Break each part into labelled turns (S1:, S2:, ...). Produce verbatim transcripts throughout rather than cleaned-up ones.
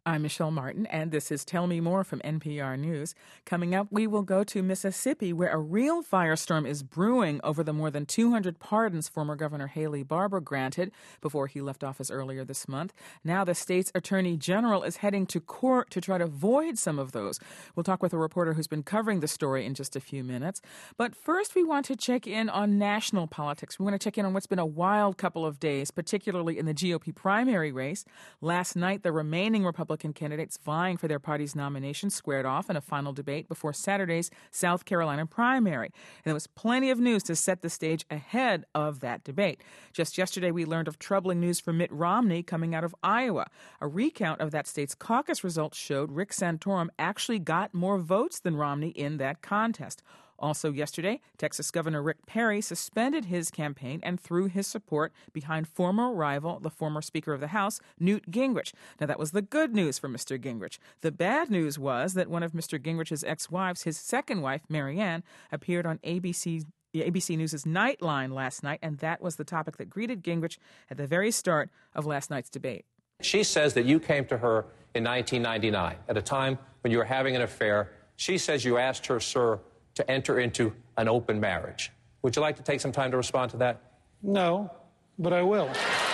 S1: I'm Michelle Martin, and this is Tell Me More from N P R News. Coming up, we will go to Mississippi, where a real firestorm is brewing over the more than two hundred pardons former Governor Haley Barbour granted before he left office earlier this month. Now the state's attorney general is heading to court to try to void some of those. We'll talk with a reporter who's been covering the story in just a few minutes. But first, we want to check in on national politics. We want to check in on what's been a wild couple of days, particularly in the G O P primary race. Last night, the remaining Republican candidates vying for their party's nomination squared off in a final debate before Saturday's South Carolina primary. And there was plenty of news to set the stage ahead of that debate. Just yesterday, we learned of troubling news for Mitt Romney coming out of Iowa. A recount of that state's caucus results showed Rick Santorum actually got more votes than Romney in that contest. Also yesterday, Texas Governor Rick Perry suspended his campaign and threw his support behind former rival, the former Speaker of the House, Newt Gingrich. Now, that was the good news for Mister Gingrich. The bad news was that one of Mister Gingrich's ex-wives, his second wife, Marianne, appeared on A B C A B C News' Nightline last night, and that was the topic that greeted Gingrich at the very start of last night's debate.
S2: She says that you came to her in nineteen ninety-nine, at a time when you were having an affair. She says you asked her, sir, to enter into an open marriage. Would you like to take some time to respond to that?
S3: No, but I will.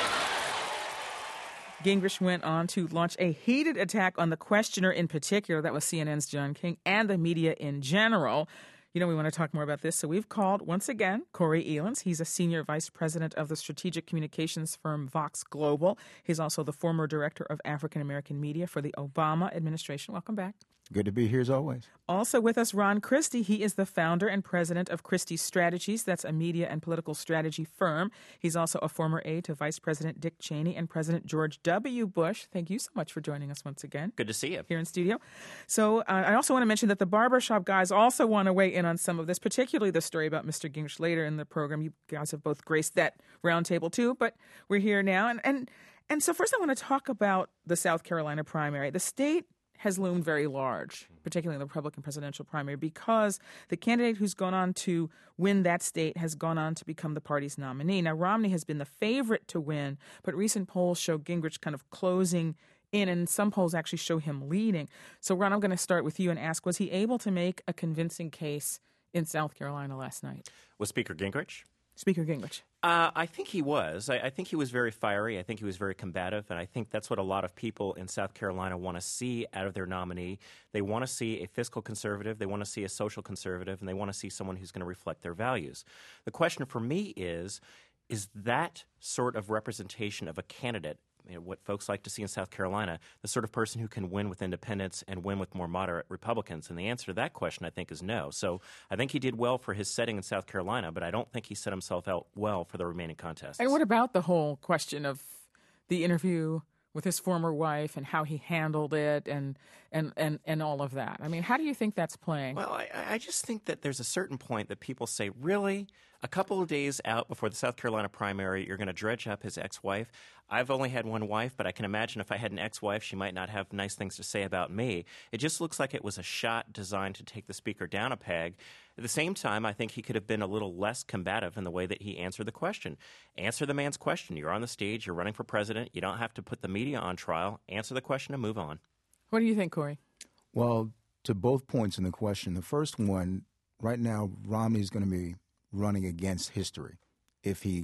S1: Gingrich went on to launch a heated attack on the questioner in particular, that was C N N's John King, and the media in general. You know, we want to talk more about this, so we've called, once again, Corey Elens. He's a senior vice president of the strategic communications firm Vox Global. He's also the former director of African American media for the Obama administration. Welcome back.
S4: Good to be here as always.
S1: Also with us, Ron Christie. He is the founder and president of Christie Strategies. That's a media and political strategy firm. He's also a former aide to Vice President Dick Cheney and President George W. Bush. Thank you so much for joining us once again.
S5: Good to see you.
S1: Here in studio. So uh, I also want to mention that the barbershop guys also want to weigh in on some of this, particularly the story about Mister Gingrich later in the program. You guys have both graced that roundtable too, but we're here now. And, and, and so first I want to talk about the South Carolina primary. The state has loomed very large, particularly in the Republican presidential primary, because the candidate who's gone on to win that state has gone on to become the party's nominee. Now, Romney has been the favorite to win, but recent polls show Gingrich kind of closing in, and some polls actually show him leading. So, Ron, I'm going to start with you and ask, was he able to make a convincing case in South Carolina last night?
S5: Was Speaker Gingrich?
S1: Speaker Gingrich.
S5: Uh, I think he was. I, I think he was very fiery. I think he was very combative. And I think that's what a lot of people in South Carolina want to see out of their nominee. They want to see a fiscal conservative. They want to see a social conservative. And they want to see someone who's going to reflect their values. The question for me is, is that sort of representation of a candidate, you know, what folks like to see in South Carolina, the sort of person who can win with independents and win with more moderate Republicans? And the answer to that question, I think, is no. So I think he did well for his setting in South Carolina, but I don't think he set himself out well for the remaining contests.
S1: And what about the whole question of the interview with his former wife and how he handled it and and, and, and all of that? I mean, how do you think that's playing?
S5: Well, I, I just think that there's a certain point that people say, really? A couple of days out before the South Carolina primary, you're going to dredge up his ex-wife? I've only had one wife, but I can imagine if I had an ex-wife, she might not have nice things to say about me. It just looks like it was a shot designed to take the speaker down a peg. At the same time, I think he could have been a little less combative in the way that he answered the question. Answer the man's question. You're on the stage. You're running for president. You don't have to put the media on trial. Answer the question and move on.
S1: What do you think, Corey?
S4: Well, to both points in the question, the first one, right now, Romney's going to be running against history if he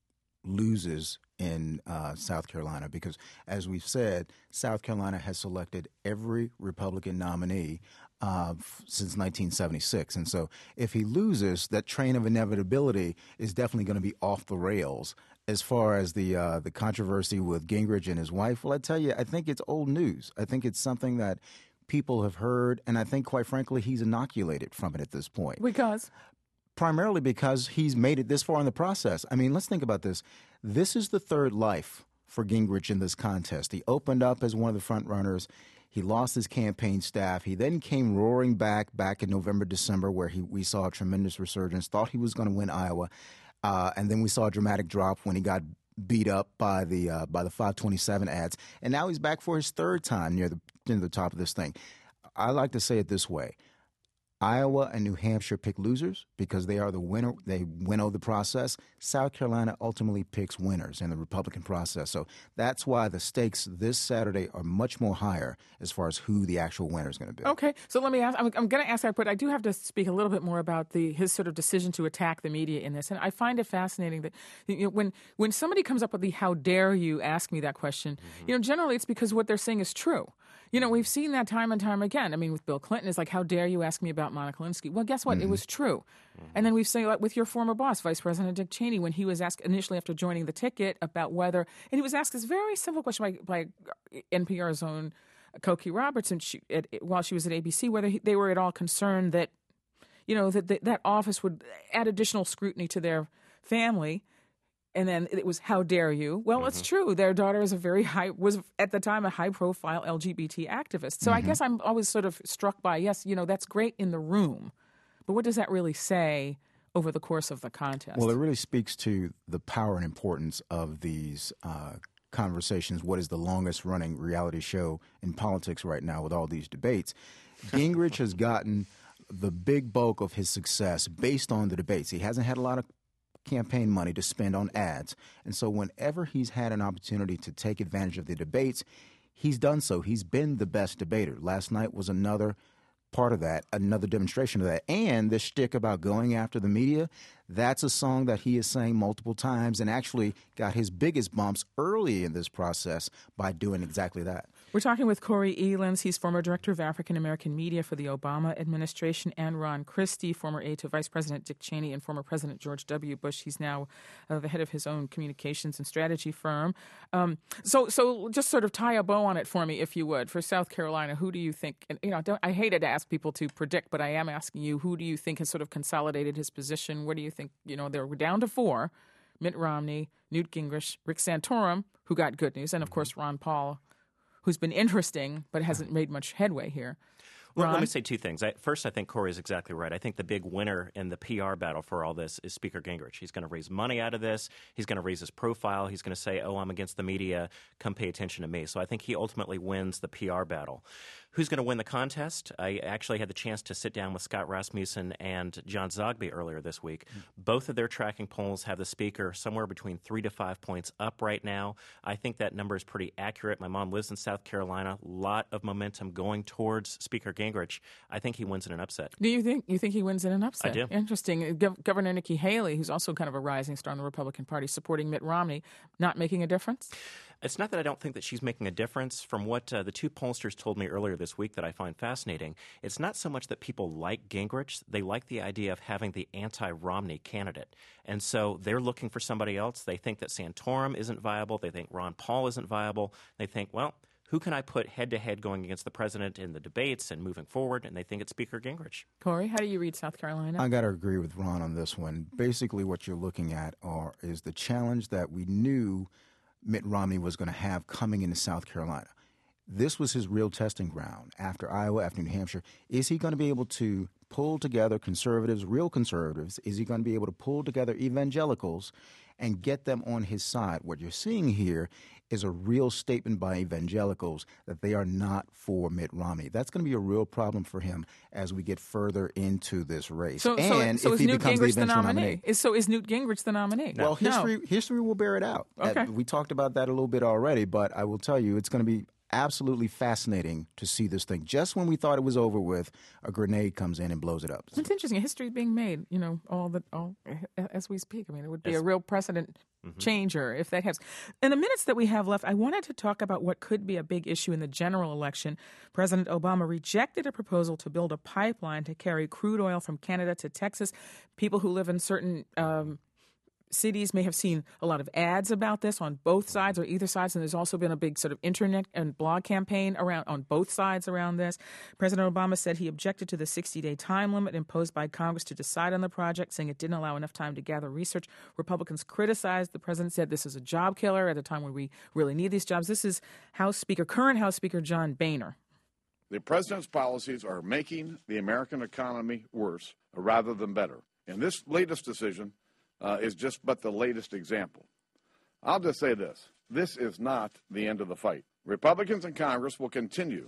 S4: loses in uh, South Carolina, because, as we've said, South Carolina has selected every Republican nominee uh, f- since nineteen seventy-six. And so if he loses, that train of inevitability is definitely going to be off the rails. As far as the uh, the controversy with Gingrich and his wife, well, I tell you, I think it's old news. I think it's something that people have heard, and I think, quite frankly, he's inoculated from it at this point.
S1: Because?
S4: Primarily because he's made it this far in the process. I mean, let's think about this. This is the third life for Gingrich in this contest. He opened up as one of the front runners. He lost his campaign staff. He then came roaring back back in November, December, where he, we saw a tremendous resurgence, thought he was going to win Iowa. Uh, and then we saw a dramatic drop when he got beat up by the uh, by the five twenty-seven ads. And now he's back for his third time near the, near the top of this thing. I like to say it this way. Iowa and New Hampshire pick losers because they are the winner. They winnow the process. South Carolina ultimately picks winners in the Republican process. So that's why the stakes this Saturday are much more higher as far as who the actual winner is going to be.
S1: Okay, so let me ask. I'm, I'm going to ask that, but I do have to speak a little bit more about the his sort of decision to attack the media in this. And I find it fascinating that you know, when when somebody comes up with the "How dare you ask me that question," mm-hmm. you know, generally it's because what they're saying is true. You know, we've seen that time and time again. I mean, with Bill Clinton, it's like, how dare you ask me about Monica Lewinsky? Well, guess what? Mm-hmm. It was true. Mm-hmm. And then we've seen it with your former boss, Vice President Dick Cheney, when he was asked initially after joining the ticket about whether, and he was asked this very simple question by, by N P R's own Cokie Robertson she, at, while she was at A B C, whether he, they were at all concerned that, you know, that, that that office would add additional scrutiny to their family. And then it was, how dare you? Well, mm-hmm. it's true. Their daughter is a very high, was at the time a high-profile L G B T activist. So mm-hmm. I guess I'm always sort of struck by, yes, you know, that's great in the room. But what does that really say over the course of the contest?
S4: Well, it really speaks to the power and importance of these uh, conversations. What is the longest-running reality show in politics right now with all these debates? Gingrich has gotten the big bulk of his success based on the debates. He hasn't had a lot of campaign money to spend on ads. And so whenever he's had an opportunity to take advantage of the debates, he's done so. He's been the best debater. Last night was another part of that, another demonstration of that. And this shtick about going after the media, that's a song that he has sang multiple times and actually got his biggest bumps early in this process by doing exactly that.
S1: We're talking with Corey Elands. He's former director of African American media for the Obama administration, and Ron Christie, former aide to Vice President Dick Cheney and former President George W. Bush. He's now uh, the head of his own communications and strategy firm. Um, so, so just sort of tie a bow on it for me, if you would. For South Carolina, who do you think? And, you know, don't, I hated to ask people to predict, but I am asking you: who do you think has sort of consolidated his position? Where do you think? You know, they're down to four: Mitt Romney, Newt Gingrich, Rick Santorum, who got good news, and of course Ron Paul, who's been interesting but hasn't made much headway here.
S5: Well, let me say two things. I, first, I think Corey is exactly right. I think the big winner in the P R battle for all this is Speaker Gingrich. He's going to raise money out of this. He's going to raise his profile. He's going to say, oh, I'm against the media. Come pay attention to me. So I think he ultimately wins the P R battle. Who's going to win the contest? I actually had the chance to sit down with Scott Rasmussen and John Zogby earlier this week. Mm. Both of their tracking polls have the speaker somewhere between three to five points up right now. I think that number is pretty accurate. My mom lives in South Carolina. A lot of momentum going towards Speaker Gingrich. I think he wins in an upset.
S1: Do you think you think he wins in an upset?
S5: I do.
S1: Interesting. Gov- Governor Nikki Haley, who's also kind of a rising star in the Republican Party, supporting Mitt Romney, not making a difference?
S5: It's not that I don't think that she's making a difference. From what uh, the two pollsters told me earlier this week that I find fascinating, it's not so much that people like Gingrich. They like the idea of having the anti-Romney candidate. And so they're looking for somebody else. They think that Santorum isn't viable. They think Ron Paul isn't viable. They think, well, who can I put head-to-head going against the president in the debates and moving forward? And they think it's Speaker Gingrich.
S1: Corey, how do you read South Carolina?
S4: I got to agree with Ron on this one. Basically what you're looking at are is the challenge that we knew Mitt Romney was going to have coming into South Carolina. This was his real testing ground after Iowa, after New Hampshire. Is he going to be able to pull together conservatives, real conservatives? Is he going to be able to pull together evangelicals and get them on his side? What you're seeing here is a real statement by evangelicals that they are not for Mitt Romney. That's going to be a real problem for him as we get further into this race.
S1: So,
S4: and
S1: so, so
S4: if
S1: is
S4: he
S1: Newt
S4: becomes
S1: Gingrich
S4: the
S1: the nominee?
S4: nominee.
S1: Is, so is Newt Gingrich the nominee?
S4: No. Well, history
S1: no.
S4: history will bear it out.
S1: Okay.
S4: Uh, we talked about that a little bit already, but I will tell you it's going to be absolutely fascinating to see this thing. Just when we thought it was over with, a grenade comes in and blows it up.
S1: It's interesting. History is being made, you know, all the all as we speak. I mean, it would be as, a real precedent mm-hmm. changer if that happens. In the minutes that we have left, I wanted to talk about what could be a big issue in the general election. President Obama rejected a proposal to build a pipeline to carry crude oil from Canada to Texas. People who live in certain um, cities may have seen a lot of ads about this on both sides or either sides, and there's also been a big sort of internet and blog campaign around on both sides around this. President Obama said he objected to the sixty-day time limit imposed by Congress to decide on the project, saying it didn't allow enough time to gather research. Republicans criticized. The president said this is a job killer at a time when we really need these jobs. This is House Speaker, current House Speaker John Boehner.
S6: The president's policies are making the American economy worse rather than better. And this latest decision Uh, is just but the latest example. I'll just say this. This is not the end of the fight. Republicans in Congress will continue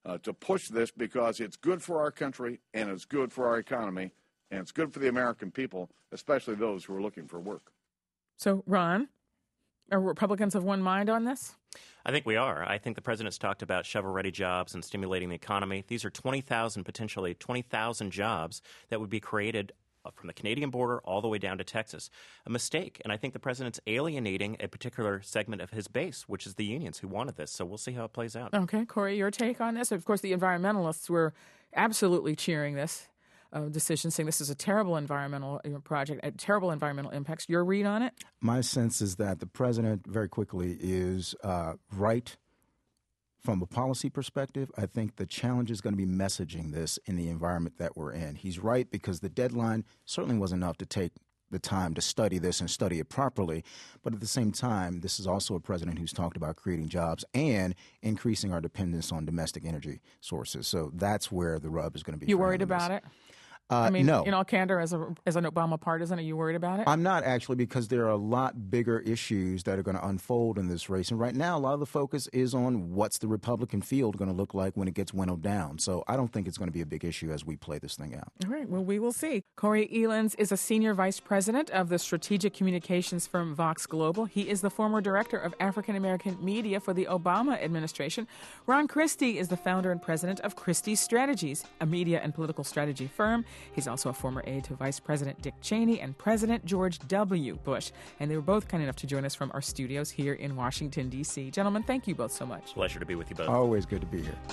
S6: uh, to push this because it's good for our country and it's good for our economy and it's good for the American people, especially those who are looking for work.
S1: So, Ron, are Republicans of one mind on this?
S5: I think we are. I think the president's talked about shovel-ready jobs and stimulating the economy. These are twenty thousand, potentially twenty thousand jobs that would be created from the Canadian border all the way down to Texas. A mistake. And I think the president's alienating a particular segment of his base, which is the unions who wanted this. So we'll see how it plays out.
S1: Okay. Corey, your take on this? Of course, the environmentalists were absolutely cheering this uh, decision, saying this is a terrible environmental project, a terrible environmental impacts. Your read on it?
S4: My sense is that the president very quickly is uh, right from a policy perspective. I think the challenge is going to be messaging this in the environment that we're in. He's right because the deadline certainly wasn't enough to take the time to study this and study it properly. But at the same time, this is also a president who's talked about creating jobs and increasing our dependence on domestic energy sources. So that's where the rub is going to be.
S1: You worried about it?
S4: Uh,
S1: I mean,
S4: no.
S1: in all candor, as a as an Obama partisan, are you worried about it?
S4: I'm not actually, because there are a lot bigger issues that are going to unfold in this race. And right now, a lot of the focus is on what's the Republican field going to look like when it gets winnowed down. So I don't think it's going to be a big issue as we play this thing out.
S1: All right. Well, we will see. Corey Elens is a senior vice president of the strategic communications firm Vox Global. He is the former director of African American media for the Obama administration. Ron Christie is the founder and president of Christie Strategies, a media and political strategy firm. He's also a former aide to Vice President Dick Cheney and President George W. Bush. And they were both kind enough to join us from our studios here in Washington, D C. Gentlemen, thank you both so much.
S5: Pleasure to be with you both.
S4: Always good to be here.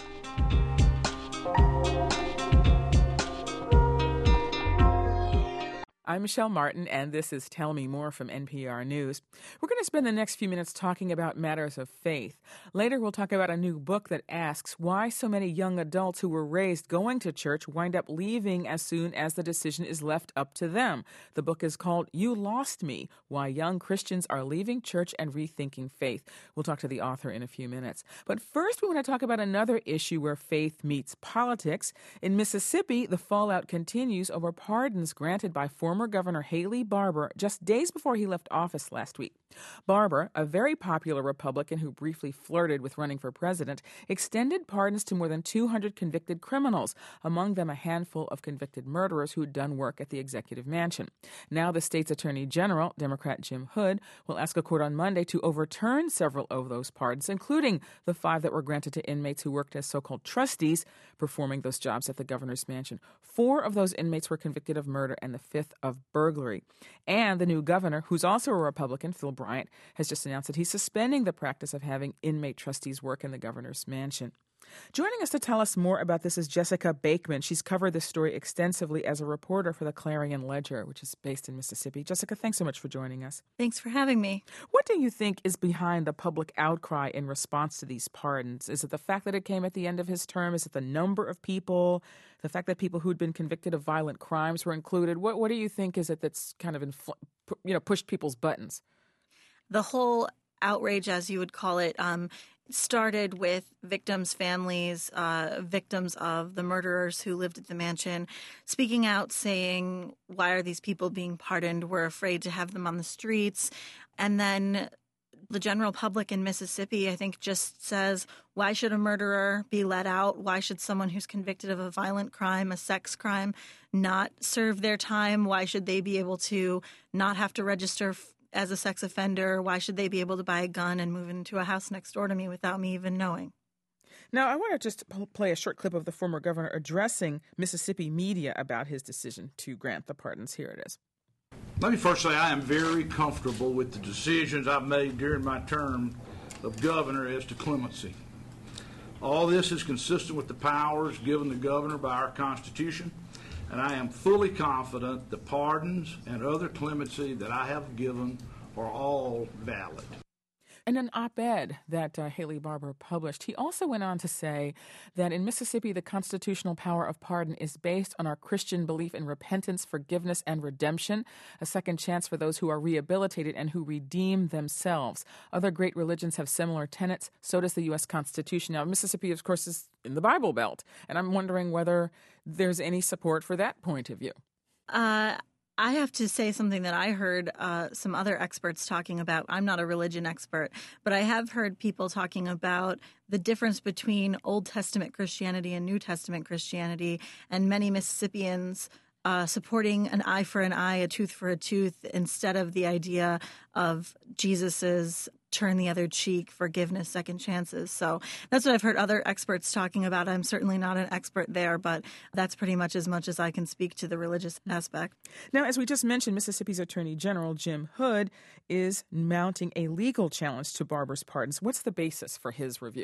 S1: I'm Michelle Martin, and this is Tell Me More from N P R News. We're going to spend the next few minutes talking about matters of faith. Later, we'll talk about a new book that asks why so many young adults who were raised going to church wind up leaving as soon as the decision is left up to them. The book is called You Lost Me, Why Young Christians Are Leaving Church and Rethinking Faith. We'll talk to the author in a few minutes. But first, we want to talk about another issue where faith meets politics. In Mississippi, the fallout continues over pardons granted by former Governor Haley Barbour just days before he left office last week. Barbour, a very popular Republican who briefly flirted with running for president, extended pardons to more than two hundred convicted criminals, among them a handful of convicted murderers who had done work at the executive mansion. Now the state's attorney general, Democrat Jim Hood, will ask a court on Monday to overturn several of those pardons, including the five that were granted to inmates who worked as so-called trustees, performing those jobs at the governor's mansion. Four of those inmates were convicted of murder and the fifth of burglary. And the new governor, who's also a Republican, Phil Bryant, has just announced that he's suspending the practice of having inmate trustees work in the governor's mansion. Joining us to tell us more about this is Jessica Bakeman. She's covered this story extensively as a reporter for the Clarion Ledger, which is based in Mississippi. Jessica, thanks so much for joining us.
S7: Thanks for having me.
S1: What do you think is behind the public outcry in response to these pardons? Is it the fact that it came at the end of his term? Is it the number of people? The fact that people who'd been convicted of violent crimes were included? What What do you think is it that's kind of infl- you know pushed people's buttons?
S7: The whole outrage, as you would call it, um, started with victims' families, uh, victims of the murderers who lived at the mansion, speaking out saying, why are these people being pardoned? We're afraid to have them on the streets. And then the general public in Mississippi, I think, just says, why should a murderer be let out? Why should someone who's convicted of a violent crime, a sex crime, not serve their time? Why should they be able to not have to register f- as a sex offender? Why should they be able to buy a gun and move into a house next door to me without me even knowing?
S1: Now, I want to just play a short clip of the former governor addressing Mississippi media about his decision to grant the pardons. Here it is.
S8: Let me first say I am very comfortable with the decisions I've made during my term of governor as to clemency. All this is consistent with the powers given the governor by our Constitution, and I am fully confident the pardons and other clemency that I have given are all valid.
S1: In an op-ed that uh, Haley Barbour published, he also went on to say that in Mississippi, the constitutional power of pardon is based on our Christian belief in repentance, forgiveness, and redemption, a second chance for those who are rehabilitated and who redeem themselves. Other great religions have similar tenets. So does the U S Constitution. Now, Mississippi, of course, is in the Bible Belt, and I'm wondering whether there's any support for that point of view.
S7: Uh I have to say something that I heard uh, some other experts talking about. I'm not a religion expert, but I have heard people talking about the difference between Old Testament Christianity and New Testament Christianity, and many Mississippians uh, supporting an eye for an eye, a tooth for a tooth, instead of the idea of Jesus's turn the other cheek, forgiveness, second chances. So that's what I've heard other experts talking about. I'm certainly not an expert there, but that's pretty much as much as I can speak to the religious aspect.
S1: Now, as we just mentioned, Mississippi's Attorney General Jim Hood is mounting a legal challenge to Barber's pardons. What's the basis for his review?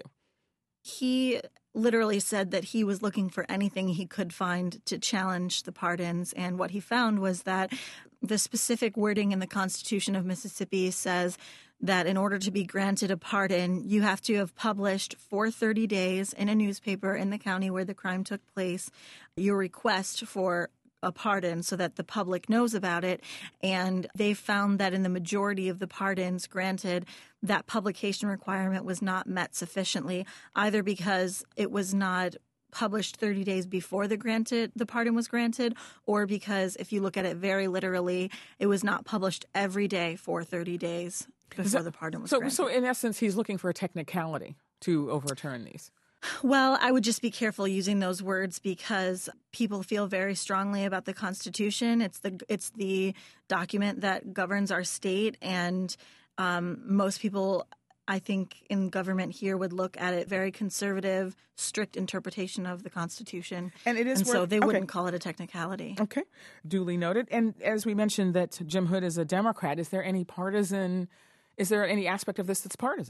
S7: He literally said that he was looking for anything he could find to challenge the pardons. And what he found was that the specific wording in the Constitution of Mississippi says that in order to be granted a pardon, you have to have published for thirty days in a newspaper in the county where the crime took place your request for a pardon so that the public knows about it. And they found that in the majority of the pardons granted, that publication requirement was not met sufficiently, either because it was not published thirty days before the granted the pardon was granted, or because if you look at it very literally, it was not published every day for thirty days before
S1: so,
S7: the pardon was
S1: so,
S7: granted.
S1: So in essence, he's looking for a technicality to overturn these.
S7: Well, I would just be careful using those words because people feel very strongly about the Constitution. It's the it's the document that governs our state, and um, most people, I think, in government here would look at it very conservative, strict interpretation of the Constitution.
S1: And it is
S7: and
S1: worth,
S7: so they
S1: okay.
S7: wouldn't call it a technicality.
S1: Okay, duly noted. And as we mentioned that Jim Hood is a Democrat, is there any partisan, is there any aspect of this that's partisan?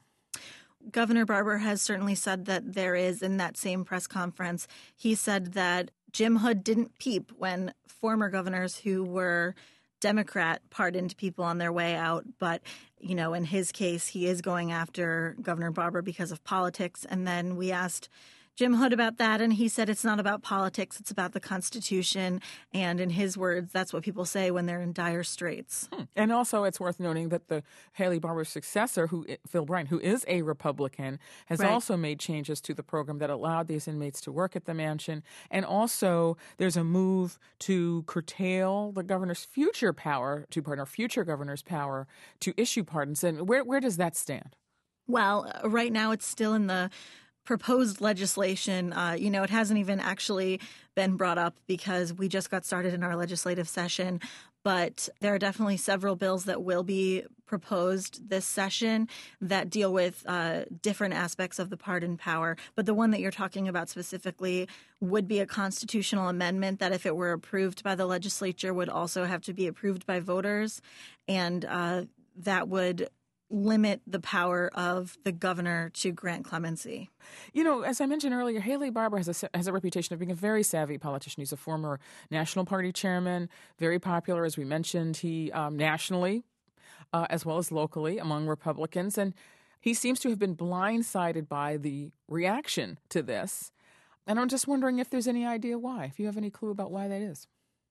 S7: Governor Barber has certainly said that there is. In that same press conference, he said that Jim Hood didn't peep when former governors who were Democrat pardoned people on their way out. But, you know, in his case, he is going after Governor Barber because of politics. And then we asked Jim Hood about that, and he said it's not about politics, it's about the Constitution. And in his words, that's what people say when they're in dire straits.
S1: Hmm. And also it's worth noting that the Haley Barber successor, who Phil Bryant, who is a Republican, has
S7: Right.
S1: also made changes to the program that allowed these inmates to work at the mansion. And also there's a move to curtail the governor's future power, to pardon, or future governor's power to issue pardons. And where, where does that stand?
S7: Well, right now it's still in the proposed legislation. Uh, you know, it hasn't even actually been brought up because we just got started in our legislative session. But there are definitely several bills that will be proposed this session that deal with uh, different aspects of the pardon power. But the one that you're talking about specifically would be a constitutional amendment that, if it were approved by the legislature, would also have to be approved by voters. And uh, that would limit the power of the governor to grant clemency.
S1: You know, as I mentioned earlier, Haley Barber has a, has a reputation of being a very savvy politician. He's a former National Party chairman, very popular, as we mentioned, he um, nationally uh, as well as locally among Republicans. And he seems to have been blindsided by the reaction to this. And I'm just wondering if there's any idea why, if you have any clue about why that is.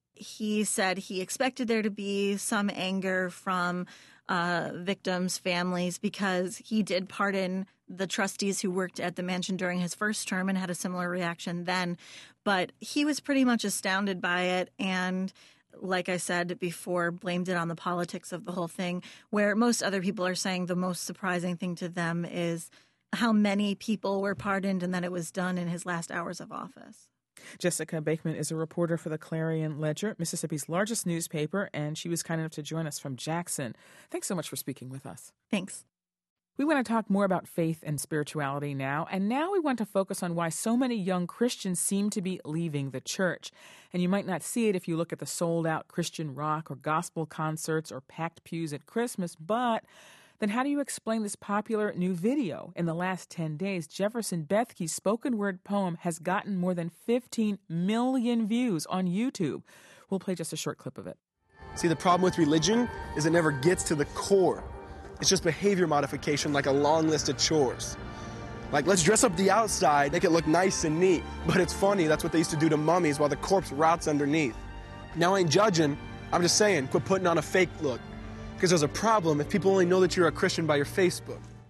S7: He said he expected there to be some anger from uh, victims' families because he did pardon the trustees who worked at the mansion during his first term and had a similar reaction then. But he was pretty much astounded by it and, like I said before, blamed it on the politics of the whole thing, where most other people are saying the most surprising thing to them is how many people were pardoned and that it was done in his last hours of office.
S1: Jessica Bakeman is a reporter for the Clarion Ledger, Mississippi's largest newspaper, and she was kind enough to join us from Jackson. Thanks so much for speaking with us.
S7: Thanks.
S1: We want to talk more about faith and spirituality now, and now we want to focus on why so many young Christians seem to be leaving the church. And you might not see it if you look at the sold-out Christian rock or gospel concerts or packed pews at Christmas, but then how do you explain this popular new video? In the last ten days, Jefferson Bethke's spoken word poem has gotten more than fifteen million views on YouTube. We'll play just a short clip of it.
S9: See, the problem with religion is it never gets to the core. It's just behavior modification, like a long list of chores. Like, let's dress up the outside, make it look nice and neat. But it's funny, that's what they used to do to mummies while the corpse rots underneath. Now, I ain't judging. I'm just saying, quit putting on a fake look. Because there's a problem if people only know that you're a Christian by your Facebook.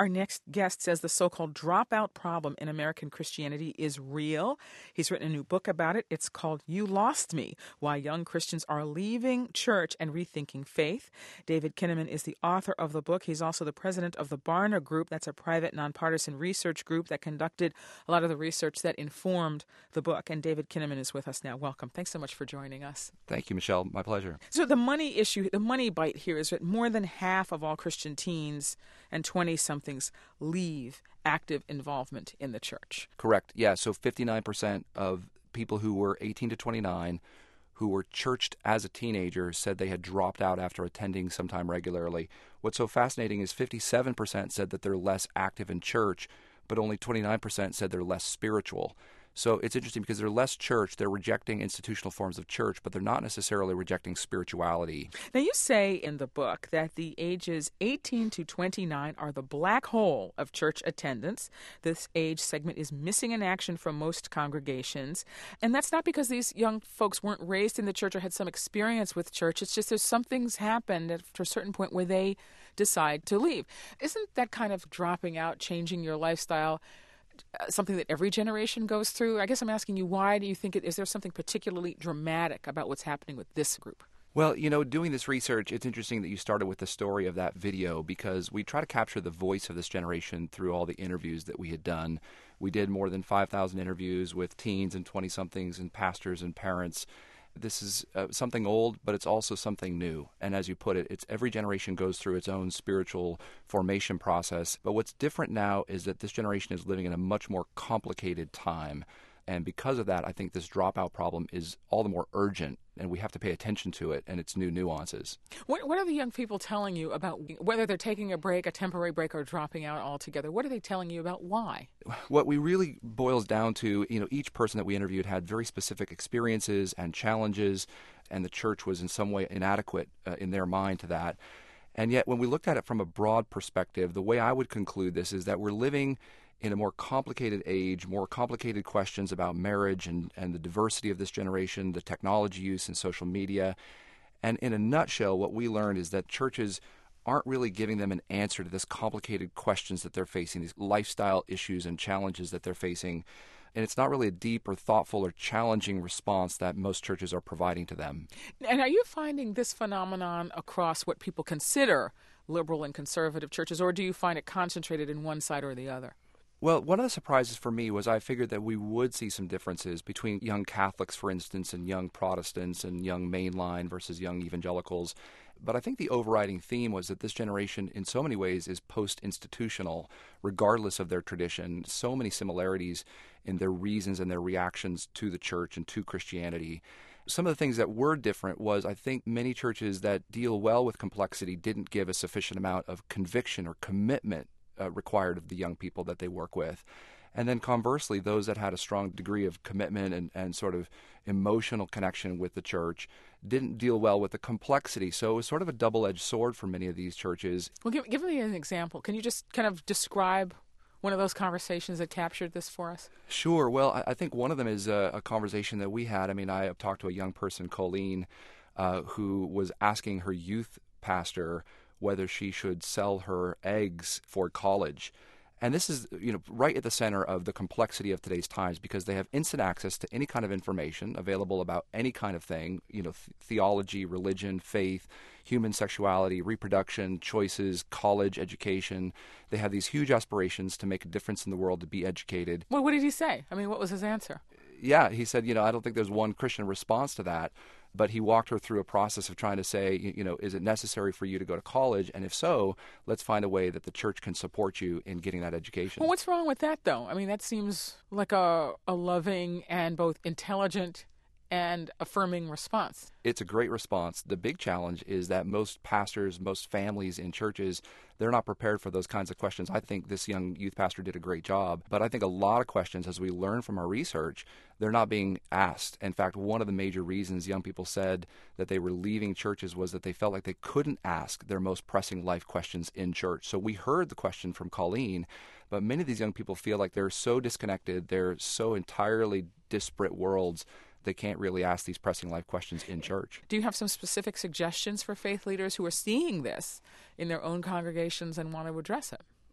S1: Our next guest says the so-called dropout problem in American Christianity is real. He's written a new book about it. It's called You Lost Me, Why Young Christians Are Leaving Church and Rethinking Faith. David Kinnaman is the author of the book. He's also the president of the Barna Group. That's a private, nonpartisan research group that conducted a lot of the research that informed the book. And David Kinnaman is with us now. Welcome. Thanks so much for joining us.
S10: Thank you, Michelle. My pleasure.
S1: So the money issue, the money bite here is that more than half of all Christian teens and twenty-somethings leave active involvement in the church.
S10: Correct. Yeah, so fifty-nine percent of people who were eighteen to twenty-nine who were churched as a teenager said they had dropped out after attending sometime regularly. What's so fascinating is fifty-seven percent said that they're less active in church, but only twenty-nine percent said they're less spiritual. So it's interesting because they're less church, they're rejecting institutional forms of church, but they're not necessarily rejecting spirituality.
S1: Now, you say in the book that the ages eighteen to twenty-nine are the black hole of church attendance. This age segment is missing in action from most congregations. And that's not because these young folks weren't raised in the church or had some experience with church. It's just there's something's happened after a certain point where they decide to leave. Isn't that kind of dropping out, changing your lifestyle, something that every generation goes through? I guess I'm asking you, why do you think it is there something particularly dramatic about what's happening with this group?
S10: Well, you know, doing this research, it's interesting that you started with the story of that video because we try to capture the voice of this generation through all the interviews that we had done. We did more than five thousand interviews with teens and twenty-somethings and pastors and parents. This is uh, something old, but it's also something new. And as you put it, it's every generation goes through its own spiritual formation process. But what's different now is that this generation is living in a much more complicated time. And because of that, I think this dropout problem is all the more urgent, and we have to pay attention to it and its new nuances.
S1: What, what are the young people telling you about whether they're taking a break, a temporary break, or dropping out altogether? What are they telling you about why?
S10: What we really boils down to, you know, each person that we interviewed had very specific experiences and challenges, and the church was in some way inadequate uh, in their mind to that. And yet, when we looked at it from a broad perspective, the way I would conclude this is that we're living in a more complicated age, more complicated questions about marriage and, and the diversity of this generation, the technology use and social media. And in a nutshell, what we learned is that churches aren't really giving them an answer to this complicated questions that they're facing, these lifestyle issues and challenges that they're facing. And it's not really a deep or thoughtful or challenging response that most churches are providing to them.
S1: And are you finding this phenomenon across what people consider liberal and conservative churches, or do you find it concentrated in one side or the other?
S10: Well, one of the surprises for me was I figured that we would see some differences between young Catholics, for instance, and young Protestants and young mainline versus young evangelicals. But I think the overriding theme was that this generation, in so many ways, is post-institutional, regardless of their tradition. So many similarities in their reasons and their reactions to the church and to Christianity. Some of the things that were different was I think many churches that deal well with complexity didn't give a sufficient amount of conviction or commitment Uh, required of the young people that they work with. And then conversely, those that had a strong degree of commitment and, and sort of emotional connection with the church didn't deal well with the complexity. So it was sort of a double-edged sword for many of these churches.
S1: Well, give, give me an example. Can you just kind of describe one of those conversations that captured this for us?
S10: Sure. Well, I, I think one of them is a, a conversation that we had. I mean, I talked to a young person, Colleen, uh, who was asking her youth pastor whether she should sell her eggs for college. And this is, you know, right at the center of the complexity of today's times because they have instant access to any kind of information available about any kind of thing, you know, th- theology, religion, faith, human sexuality, reproduction, choices, college, education. They have these huge aspirations to make a difference in the world, to be educated.
S1: Well, what did he say? I mean, what was his answer?
S10: Yeah, he said, you know, I don't think there's one Christian response to that. But he walked her through a process of trying to say, you know, is it necessary for you to go to college? And if so, let's find a way that the church can support you in getting that education.
S1: Well, what's wrong with that, though? I mean, that seems like a, a loving and both intelligent and affirming response.
S10: It's a great response. The big challenge is that most pastors, most families in churches, they're not prepared for those kinds of questions. I think this young youth pastor did a great job, but I think a lot of questions, as we learn from our research, they're not being asked. In fact, one of the major reasons young people said that they were leaving churches was that they felt like they couldn't ask their most pressing life questions in church. So we heard the question from Colleen, but many of these young people feel like they're so disconnected, they're so entirely disparate worlds, they can't really ask these pressing life questions in church.
S1: Do you have some specific suggestions for faith leaders who are seeing this in their own congregations and want to address it?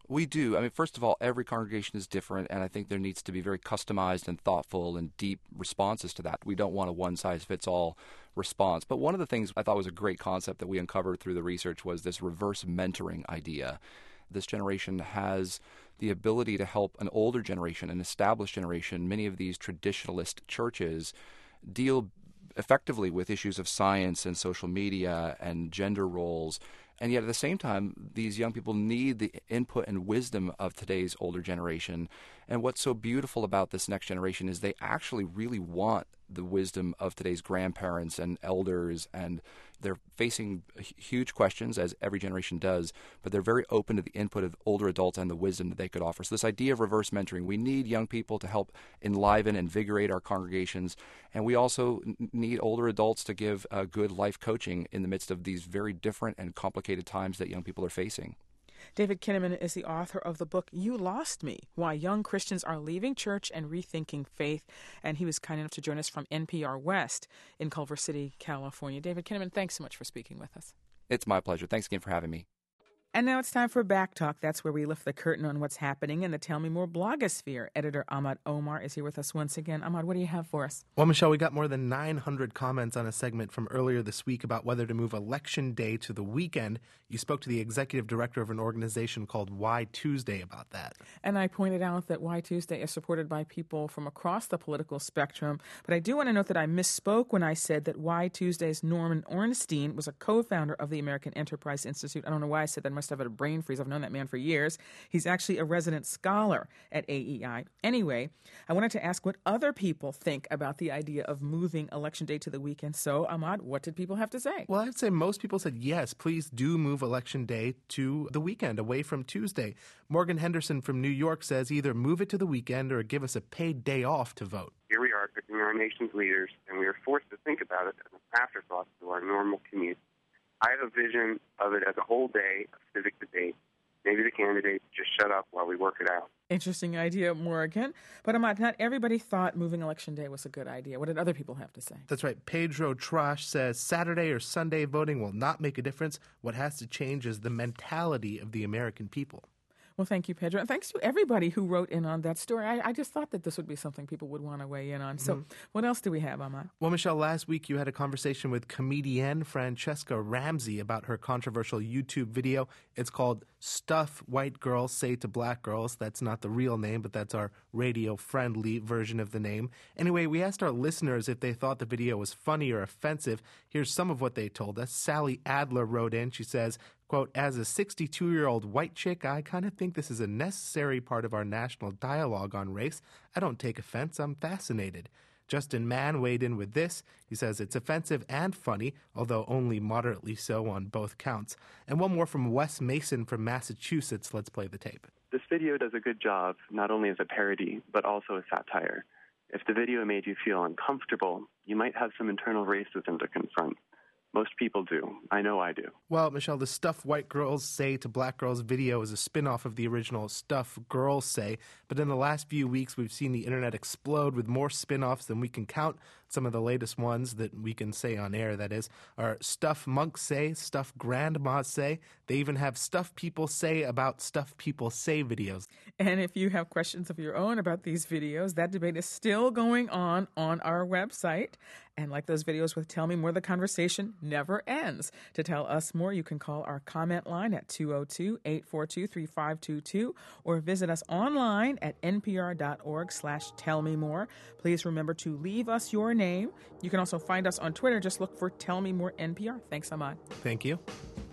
S10: We do. I mean, first of all, every congregation is different, and I think there needs to be very customized and thoughtful and deep responses to that. We don't want a one-size-fits-all response. But one of the things I thought was a great concept that we uncovered through the research was this reverse mentoring idea. This generation has the ability to help an older generation, an established generation. Many of these traditionalist churches deal effectively with issues of science and social media and gender roles. And yet at the same time, these young people need the input and wisdom of today's older generation. And what's so beautiful about this next generation is they actually really want the wisdom of today's grandparents and elders, and they're facing huge questions, as every generation does, but they're very open to the input of older adults and the wisdom that they could offer. So this idea of reverse mentoring, we need young people to help enliven, invigorate our congregations, and we also need older adults to give uh, good life coaching in the midst of these very different and complicated times that young people are facing.
S1: David Kinnaman is the author of the book You Lost Me, Why Young Christians Are Leaving Church and Rethinking Faith, and he was kind enough to join us from N P R West in Culver City, California. David Kinnaman, thanks so much for speaking with us.
S10: It's my pleasure. Thanks again for having me.
S1: And now it's time for Back Talk. That's where we lift the curtain on what's happening in the Tell Me More blogosphere. Editor Ahmad Omar is here with us once again. Ahmad, what do you have for us?
S11: Well, Michelle, we got more than nine hundred comments on a segment from earlier this week about whether to move Election Day to the weekend. You spoke to the executive director of an organization called Why Tuesday about that.
S1: And I pointed out that Why Tuesday is supported by people from across the political spectrum. But I do want to note that I misspoke when I said that Why Tuesday's Norman Ornstein was a co-founder of the American Enterprise Institute. I don't know why I said that. I must have had a brain freeze. I've known that man for years. He's actually a resident scholar at A E I. Anyway, I wanted to ask what other people think about the idea of moving Election Day to the weekend. So, Ahmad, what did people have to say?
S11: Well, I'd say most people said, yes, please do move Election Day to the weekend, away from Tuesday. Morgan Henderson from New York says either move it to the weekend or give us a paid day off to vote.
S12: Here we are picking our nation's leaders, and we are forced to think about it as an afterthought to our normal commute. I have a vision of it as a whole day of civic debate. Maybe the candidates just shut up while we work it out.
S1: Interesting idea, Morgan. But Ahmad, not everybody thought moving Election Day was a good idea. What did other people have to say?
S11: That's right. Pedro Trash says Saturday or Sunday voting will not make a difference. What has to change is the mentality of the American people.
S1: Well, thank you, Pedro. And thanks to everybody who wrote in on that story. I, I just thought that this would be something people would want to weigh in on. So mm-hmm. What else do we have, Ahmad?
S11: Well, Michelle, last week you had a conversation with comedian Francesca Ramsey about her controversial YouTube video. It's called Stuff White Girls Say to Black Girls. That's not the real name, but that's our radio-friendly version of the name. Anyway, we asked our listeners if they thought the video was funny or offensive. Here's some of what they told us. Sally Adler wrote in. She says, quote, as a sixty-two-year-old white chick, I kind of think this is a necessary part of our national dialogue on race. I don't take offense. I'm fascinated. Justin Mann weighed in with this. He says it's offensive and funny, although only moderately so on both counts. And one more from Wes Mason from Massachusetts. Let's play the tape.
S13: This video does a good job, not only as a parody, but also a satire. If the video made you feel uncomfortable, you might have some internal racism to confront. Most people do. I know I do.
S11: Well, Michelle, the Stuff White Girls Say to Black Girls video is a spin-off of the original Stuff Girls Say. But in the last few weeks, we've seen the internet explode with more spin-offs than we can count. Some of the latest ones that we can say on air, that is, are Stuff Monks Say, Stuff Grandmas Say. They even have Stuff People Say about Stuff People Say videos.
S1: And if you have questions of your own about these videos, that debate is still going on on our website. And like those videos with Tell Me More, the conversation never ends. To tell us more, you can call our comment line at two oh two, eight four two, three five two two or visit us online at npr.org slash tell me more. Please remember to leave us your name. You can also find us on Twitter. Just look for Tell Me More N P R. Thanks, Ahmad.
S11: Thank you.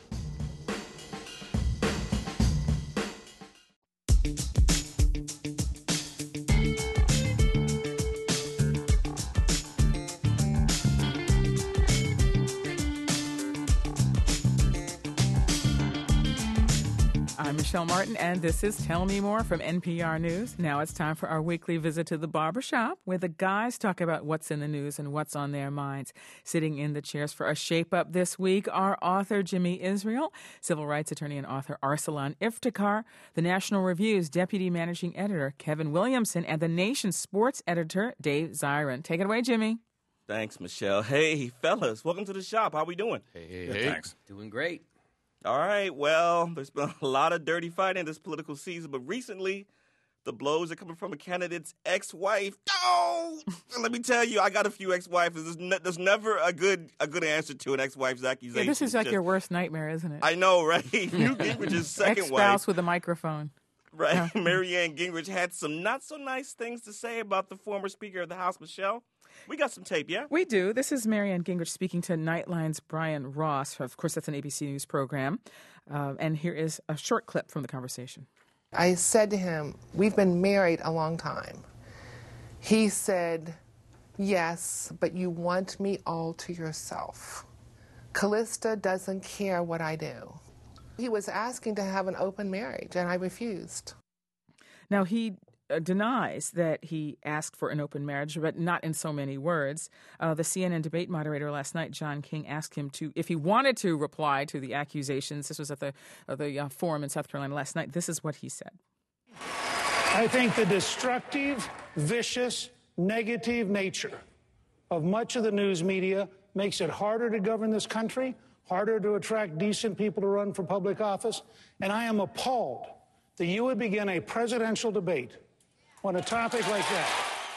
S1: I'm Michelle Martin, and this is Tell Me More from N P R News. Now it's time for our weekly visit to the barbershop, where the guys talk about what's in the news and what's on their minds. Sitting in the chairs for a shape-up this week are author Jimmy Israel, civil rights attorney and author Arsalan Iftikhar, the National Review's deputy managing editor Kevin Williamson, and the Nation's sports editor Dave Zirin. Take it away, Jimmy.
S14: Thanks, Michelle. Hey, fellas, welcome to the shop. How we doing?
S15: Hey, hey, hey. Thanks.
S16: Doing great.
S14: All right, well, there's been a lot of dirty fighting this political season, but recently the blows are coming from a candidate's ex-wife. Oh, let me tell you, I got a few ex-wives. There's, ne- there's never a good a good answer to an ex-wife's accusation.
S1: Yeah, this is like
S14: Just,
S1: your worst nightmare, isn't it?
S14: I know, right? Newt Gingrich's second
S1: Ex-spouse
S14: wife,
S1: with a microphone.
S14: right?
S1: Yeah.
S14: Marianne Gingrich had some not so nice things to say about the former Speaker of the House, Michelle. We got some tape, yeah?
S1: We do. This is Marianne Gingrich speaking to Nightline's Brian Ross. Of course, that's an A B C News program. Uh, and here is a short clip from the conversation.
S15: I said to him, we've been married a long time. He said, yes, but you want me all to yourself. Callista doesn't care what I do. He was asking to have an open marriage, and I refused.
S1: Now, he uh, denies that he asked for an open marriage, but not in so many words. Uh, the C N N debate moderator last night, John King, asked him to, if he wanted to reply to the accusations. This was at the, uh, the uh, forum in South Carolina last night. This is what he said.
S3: I think the destructive, vicious, negative nature of much of the news media makes it harder to govern this country, harder to attract decent people to run for public office, and I am appalled that you would begin a presidential debate on a topic like that.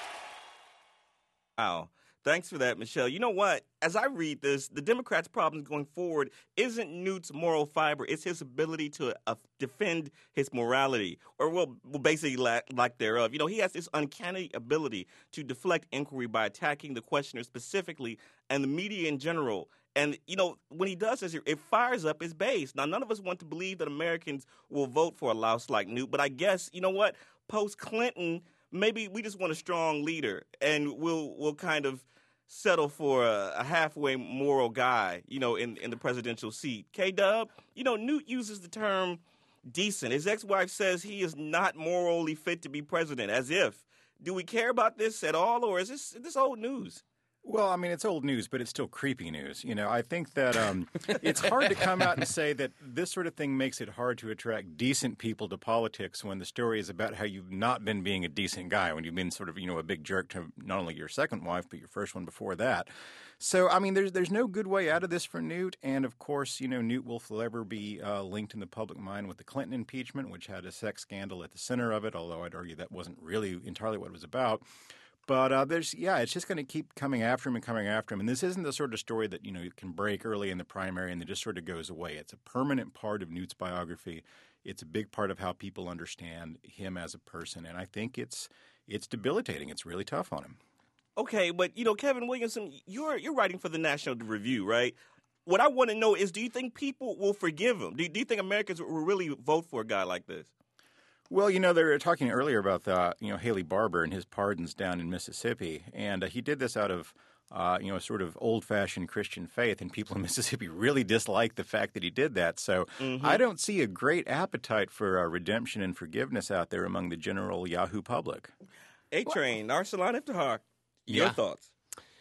S14: Wow. Thanks for that, Michelle. You know what? As I read this, the Democrats' problem going forward isn't Newt's moral fiber. It's his ability to uh, defend his morality, or well, well basically lack, lack thereof. You know, he has this uncanny ability to deflect inquiry by attacking the questioner specifically and the media in general. And, you know, when he does this, it fires up his base. Now, none of us want to believe that Americans will vote for a louse like Newt, but I guess, you know what? Post-Clinton, maybe we just want a strong leader, and we'll we'll kind of settle for a, a halfway moral guy, you know, in, in the presidential seat. K-Dub, you know, Newt uses the term decent. His ex-wife says he is not morally fit to be president, as if. Do we care about this at all, or is this is this old news?
S16: Well, I mean, it's old news, but it's still creepy news. You know, I think that um, it's hard to come out and say that this sort of thing makes it hard to attract decent people to politics when the story is about how you've not been being a decent guy, when you've been sort of, you know, a big jerk to not only your second wife, but your first one before that. So, I mean, there's there's no good way out of this for Newt. And, of course, you know, Newt will forever be uh, linked in the public mind with the Clinton impeachment, which had a sex scandal at the center of it, although I'd argue that wasn't really entirely what it was about. But uh, there's, yeah, it's just going to keep coming after him and coming after him. And this isn't the sort of story that, you know, you can break early in the primary and then just sort of goes away. It's a permanent part of Newt's biography. It's a big part of how people understand him as a person. And I think it's it's debilitating. It's really tough on him.
S14: Okay, but, you know, Kevin Williamson, you're you're writing for the National Review, right? What I want to know is, do you think people will forgive him? Do, do you think Americans will really vote for a guy like this?
S16: Well, you know, they were talking earlier about the, you know, Haley Barbour and his pardons down in Mississippi, and uh, he did this out of, uh, you know, sort of old-fashioned Christian faith, and people in Mississippi really dislike the fact that he did that. So mm-hmm. I don't see a great appetite for uh, redemption and forgiveness out there among the general Yahoo public.
S14: A-Train, Arsalan Iftihar, your
S17: yeah.
S14: thoughts?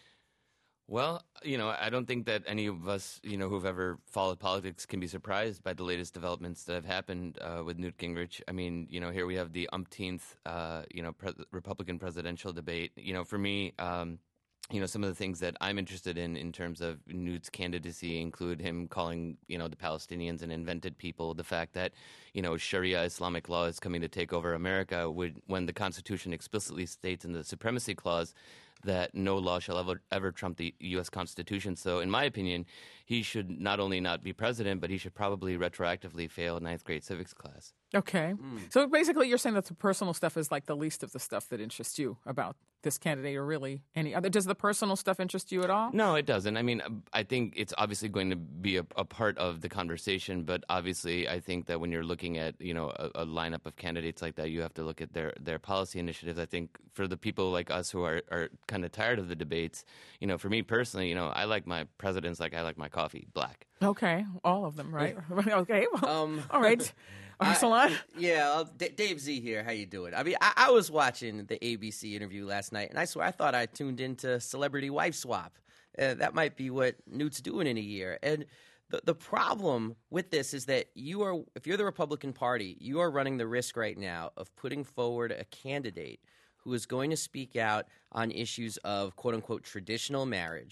S17: Well, you know, I don't think that any of us, you know, who've ever followed politics can be surprised by the latest developments that have happened uh, with Newt Gingrich. I mean, you know, here we have the umpteenth, uh, you know, pre- Republican presidential debate. You know, for me, um, you know, some of the things that I'm interested in in terms of Newt's candidacy include him calling, you know, the Palestinians an invented people, the fact that, you know, Sharia Islamic law is coming to take over America would, when the Constitution explicitly states in the Supremacy Clause that no law shall ever, ever trump the U S Constitution. So in my opinion, he should not only not be president, but he should probably retroactively fail a ninth grade civics class.
S1: Okay. Mm. So basically you're saying that the personal stuff is like the least of the stuff that interests you about this candidate, or really any other. Does the personal stuff interest you at all?
S17: No, it doesn't. I mean, I think it's obviously going to be a, a part of the conversation, but obviously I think that when you're looking at, you know, a, a lineup of candidates like that, you have to look at their, their policy initiatives. I think for the people like us who are, are kind of tired of the debates, you know, for me personally, you know, I like my presidents like I like my coffee, black.
S1: Okay. All of them, right? Okay. Well,
S18: um,
S1: all right. Arsalan?
S18: Yeah, uh, D- Dave Z here. How you doing? I mean, I-, I was watching the A B C interview last night, and I swear I thought I tuned into Celebrity Wife Swap. Uh, that might be what Newt's doing in a year. And the the problem with this is that you are, if you're the Republican Party, you are running the risk right now of putting forward a candidate who is going to speak out on issues of quote unquote traditional marriage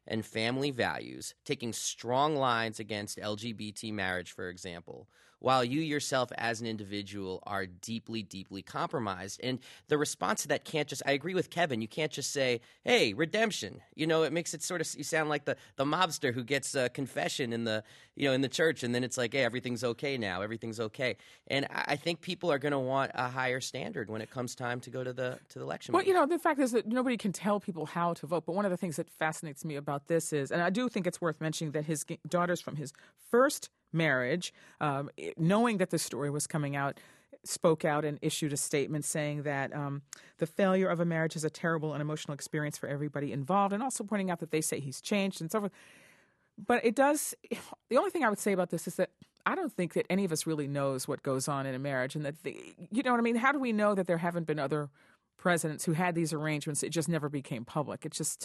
S18: and family values, taking strong lines against L G B T marriage, for example, while you yourself as an individual are deeply, deeply compromised. And the response to that can't just – I agree with Kevin. You can't just say, hey, redemption. You know, it makes it sort of – you sound like the, the mobster who gets a confession in the, you know, in the church, and then it's like, hey, everything's okay now. Everything's okay. And I, I think people are going to want a higher standard when it comes time to go to the to the election.
S1: Well, you know, the fact is that nobody can tell people how to vote. But one of the things that fascinates me about this is – and I do think it's worth mentioning that his daughters from his first – marriage, um, knowing that the story was coming out, spoke out and issued a statement saying that um, the failure of a marriage is a terrible and emotional experience for everybody involved, and also pointing out that they say he's changed and so forth. But it does – the only thing I would say about this is that I don't think that any of us really knows what goes on in a marriage, and that, the, you know what I mean? How do we know that there haven't been other presidents who had these arrangements? It just never became public. It's just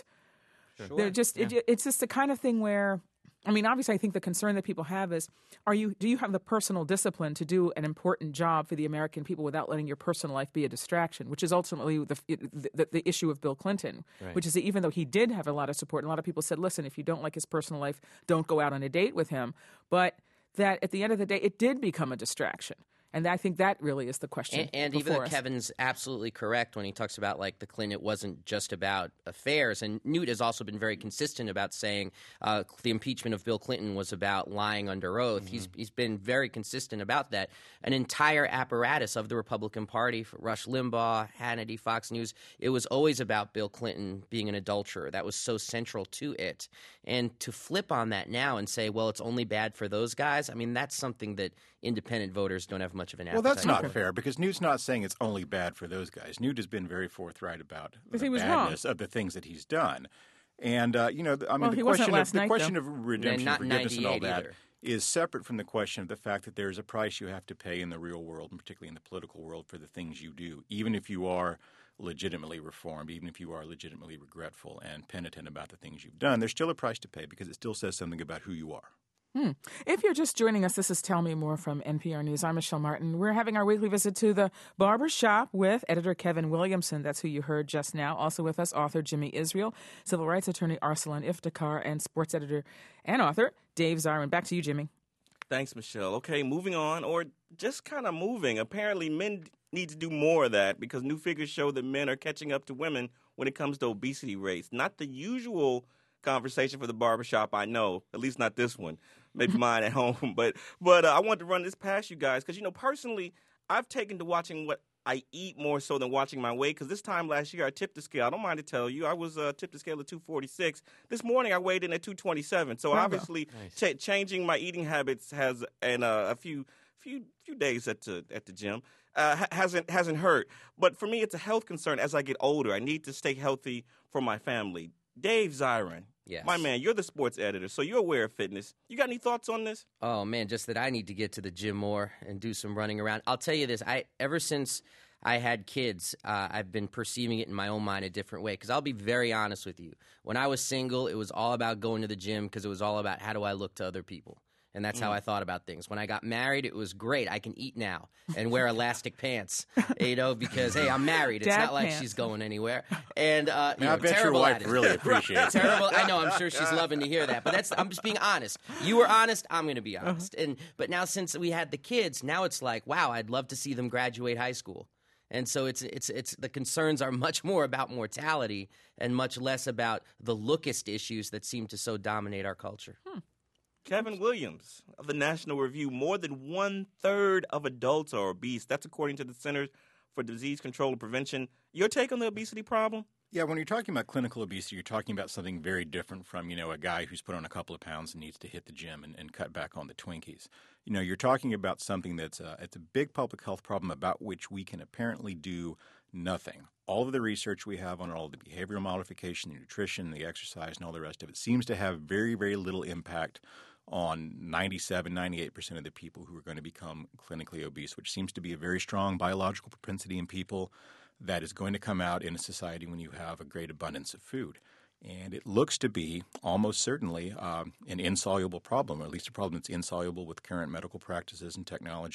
S1: – they're just yeah. it, it's just the kind of thing where – I mean, obviously, I think the concern that people have is, are you? Do you have the personal discipline to do an important job for the American people without letting your personal life be a distraction, which is ultimately the the, the issue of Bill Clinton, right. which is that even though he did have a lot of support, and a lot of people said, listen, if you don't like his personal life, don't go out on a date with him. But that at the end of the day, it did become a distraction. And I think that really is the question.
S18: And, and even though Kevin's absolutely correct when he talks about like the Clinton, it wasn't just about affairs. And Newt has also been very consistent about saying uh, the impeachment of Bill Clinton was about lying under oath. Mm-hmm. He's he's been very consistent about that. An entire apparatus of the Republican Party, Rush Limbaugh, Hannity, Fox News, it was always about Bill Clinton being an adulterer. That was so central to it. And to flip on that now and say, well, it's only bad for those guys, I mean, that's something that independent voters don't have much of an appetite.
S16: Well, that's not
S18: for.
S16: fair, because Newt's not saying it's only bad for those guys. Newt has been very forthright about
S1: the
S16: he was badness wrong. of the things that he's done. And, uh, you know, I mean,
S1: well,
S16: the question, of, the
S1: night,
S16: question
S1: though.
S16: of redemption, forgiveness, and all that
S18: either.
S16: is separate from the question of the fact that there's a price you have to pay in the real world, and particularly in the political world, for the things you do, even if you are legitimately reformed, even if you are legitimately regretful and penitent about the things you've done. There's still a price to pay because it still says something about who you are.
S1: Hmm. If you're just joining us, this is Tell Me More from N P R News. I'm Michelle Martin. We're having our weekly visit to the barber shop with editor Kevin Williamson. That's who you heard just now. Also with us, author Jimmy Israel, civil rights attorney Arsalan Iftikhar, and sports editor and author Dave Zirin. Back to you, Jimmy.
S14: Thanks, Michelle. Okay, moving on, or just kind of moving. Apparently, men need to do more of that because new figures show that men are catching up to women when it comes to obesity rates. Not the usual conversation for the barbershop, I know, at least not this one. Maybe mine at home. But but uh, I wanted to run this past you guys because, you know, personally, I've taken to watching what I eat more so than watching my weight because this time last year I tipped the scale. I don't mind to tell you. I was uh, tipped the scale at two forty-six. This morning I weighed in at two twenty-seven. So
S1: Bravo.
S14: obviously
S1: Nice.
S14: ch- changing my eating habits has and uh, a few few few days at the at the gym uh, ha- hasn't hasn't hurt. But for me, it's a health concern as I get older. I need to stay healthy for my family. Dave Zirin.
S18: Yes.
S14: My man, you're the sports editor, so you're aware of fitness. You got any thoughts on this?
S18: Oh, man, just that I need to get to the gym more and do some running around. I'll tell you this. I ever since I had kids, uh, I've been perceiving it in my own mind a different way. Because I'll be very honest with you. When I was single, it was all about going to the gym because it was all about how do I look to other people. And that's mm. how I thought about things. When I got married, it was great. I can eat now and wear elastic pants, you know, because, hey, I'm married. It's
S1: Dad
S18: not like
S1: pants.
S18: she's going anywhere. And, uh, you
S16: I
S18: know,
S16: bet your
S18: terrible
S16: wife
S18: attitude.
S16: really appreciates it.
S18: Terrible. I know. I'm sure she's loving to hear that. But that's. I'm just being honest. You were honest. I'm going to be honest.
S1: Uh-huh.
S18: And but now since we had the kids, now it's like, wow, I'd love to see them graduate high school. And so it's it's it's the concerns are much more about mortality and much less about the lookist issues that seem to so dominate our culture.
S1: Hmm.
S14: Kevin Williams of the National Review. More than one-third of adults are obese. That's according to the Centers for Disease Control and Prevention. Your take on the obesity problem?
S16: Yeah, when you're talking about clinical obesity, you're talking about something very different from, you know, a guy who's put on a couple of pounds and needs to hit the gym and, and cut back on the Twinkies. You know, you're talking about something that's a, it's a big public health problem about which we can apparently do nothing. All of the research we have on all the behavioral modification, the nutrition, the exercise, and all the rest of it seems to have very, very little impact on ninety-seven, ninety-eight percent of the people who are going to become clinically obese, which seems to be a very strong biological propensity in people that is going to come out in a society when you have a great abundance of food. And it looks to be almost certainly uh, an insoluble problem, or at least a problem that's insoluble with current medical practices and technology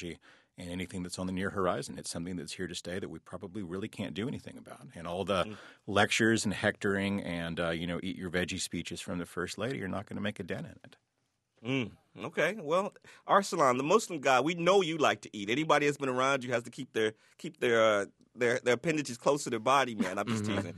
S16: And anything that's on the near horizon, it's something that's here to stay that we probably really can't do anything about. And all the mm. lectures and hectoring and, uh, you know, eat your veggie speeches from the First Lady are not going to make a dent in it.
S14: Mm. Okay. Well, Arsalan, the Muslim guy, we know you like to eat. Anybody that's been around you has to keep their keep their uh, their their appendages close to their body, man. I'm just teasing.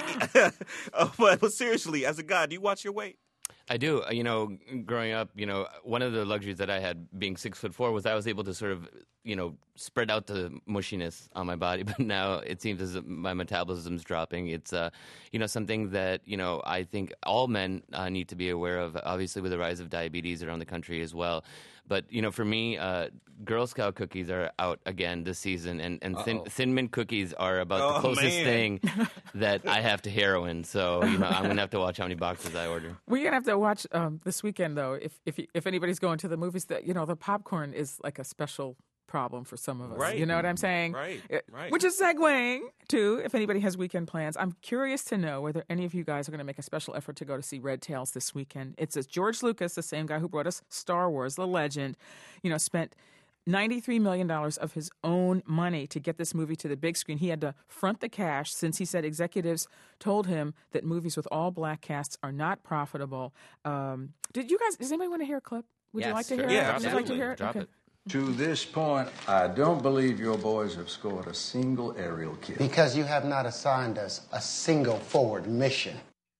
S14: uh, but, but seriously, as a guy, do you watch your weight?
S17: I do. You know, growing up, you know, one of the luxuries that I had being six foot four was I was able to sort of, you know, spread out the mushiness on my body. But now it seems as if my metabolism's dropping. It's, uh, you know, something that, you know, I think all men uh, need to be aware of, obviously with the rise of diabetes around the country as well. But, you know, for me, uh, Girl Scout cookies are out again this season, and, and thin, Thin Mint cookies are about
S14: oh,
S17: the closest
S14: man.
S17: thing that I have to heroin. So, you know, I'm going to have to watch how many boxes I order.
S1: We're going to have to watch um, this weekend, though, if, if if anybody's going to the movies, that, you know, the popcorn is like a special problem for some of us.
S14: Right.
S1: You know what I'm saying?
S14: Right, right.
S1: Which is segueing to, if anybody has weekend plans, I'm curious to know whether any of you guys are going to make a special effort to go to see Red Tails this weekend. It's as George Lucas, the same guy who brought us Star Wars, the legend, you know, spent ninety-three million dollars of his own money to get this movie to the big screen. He had to front the cash since he said executives told him that movies with all black casts are not profitable. Um, did you guys, does anybody want to hear a clip? Would
S18: yes,
S1: you like to
S18: sure.
S1: hear
S14: yeah,
S1: it? Would you like to hear it?
S17: Drop
S1: Okay.
S17: it.
S19: To this point, I don't believe your boys have scored a single aerial kill.
S20: Because you have not assigned us a single forward mission.